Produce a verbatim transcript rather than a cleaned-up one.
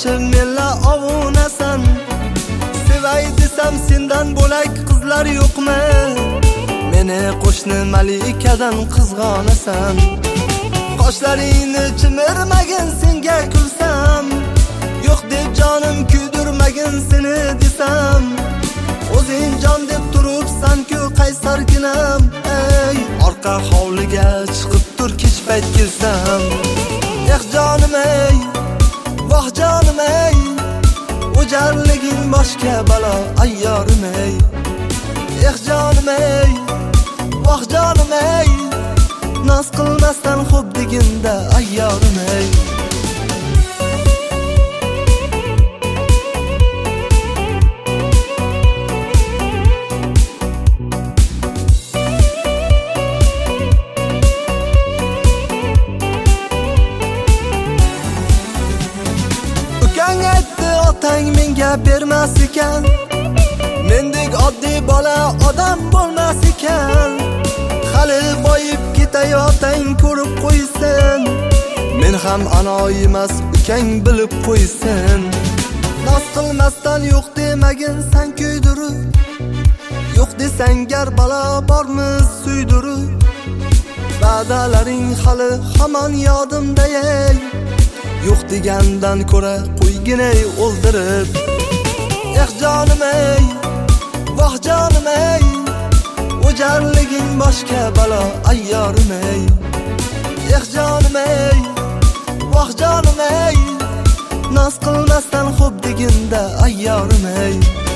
qochib menla ovunasan. Sevay desam sendan bo'lak qizlar yo'qmi? Meni qo'shni malikadan qizg'onasan. Qoshlaringni chimirmagin senga kulsam, yo'q deb jonim kuydirmagin seni desam. O'zing jon deb turibsan-ku qaysarginam, ey orqa hovliga chiqib tur kech payt kelsam. Eh jonim ey, voh jonim ey, o'jarliging boshqa balo ayyorim ey. Eh jonim ey, voh jonim ey, noz qilmasdan xo'p deginda ayyorim ey. Otang menga bermas ekan, mendek oddiy bola odam bo'lmas ekan. Hali boyib ketayotang ko'rib qo'ysin, men ham anoyi emas ukang bilib qo'ysin. Noz qilmasdan yo'q demagin san kuydirib, yo'q desang gar balo bormiz suydirib. Va'dalaring hali hamon yodimda ey, yo'q degandan ko'ra qo'yginay o'ldirib. Eh jonim ey, voh jonim ey, o'jarliging boshqa balo ayyorim ey. Eh jonim ey, voh jonim ey, noz qilmasdan xo'p deginda ayyorim ey.